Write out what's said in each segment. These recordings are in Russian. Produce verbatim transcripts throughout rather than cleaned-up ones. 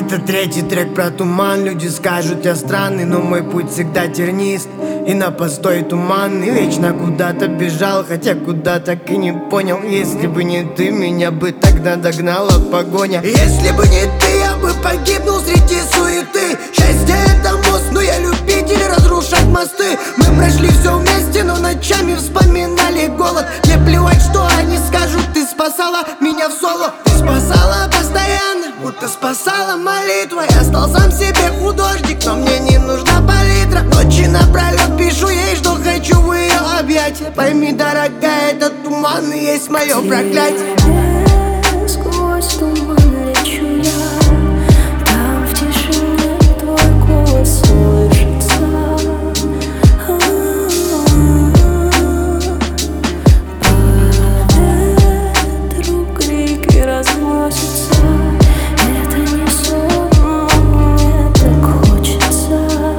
Это третий трек про туман. Люди скажут, я странный, но мой путь всегда тернист и на постой туманный. Вечно куда-то бежал, хотя куда так и не понял. Если бы не ты, меня бы тогда догнала погоня. Если бы не ты, я бы погибнул среди суеты. Счастье — это мост, но я любитель разрушать мосты. Мы прошли все вместе, но ночами вспоминали голод. Мне плевать, что они скажут, ты спасала меня в соло. Ты спасала постоянно, будто спасала молитва. Я стал сам себе художник, но мне не нужна палитра. Ночи напролет пишу ей, что хочу в ее объятия. Пойми, дорогая, этот туман и есть мое проклятие. Сквозь туман лечу я, там в тишине твой голос слышится. По ветру крики разносятся. Это не сон, но мне так хочется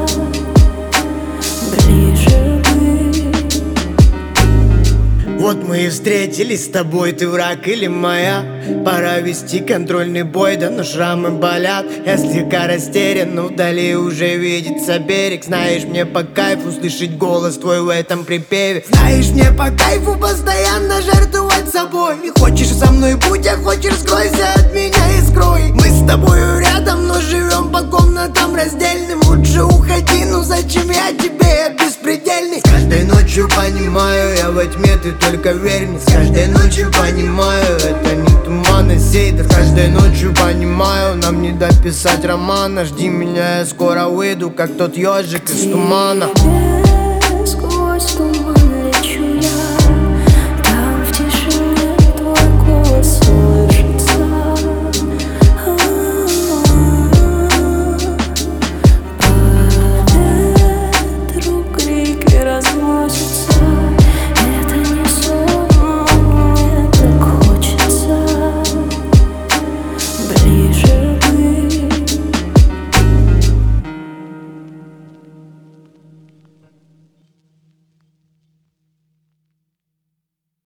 ближе быть. Вот мы и встретились с тобой, ты враг или моя. Пора вести контрольный бой, да но шрамы болят. Я слегка растерян, но вдали уже видится берег. Знаешь, мне по кайфу слышать голос твой в этом припеве. Знаешь, мне по кайфу постоянно жертвовать собой. И хочешь со мной будь, а хочешь скройся от меня и скрой. Мы с тобою рядом, но живем по комнатам раздельным. Лучше уходи, ну зачем я тебе, я беспредельный. С каждой ночью понимаю, я во тьме, ты только верь мне. С каждой ночью понимаю, это не туман, а сейдер. С каждой ночью понимаю, нам не дописать романа. Жди меня, я скоро выйду, как тот ежик из тумана. Сквозь туман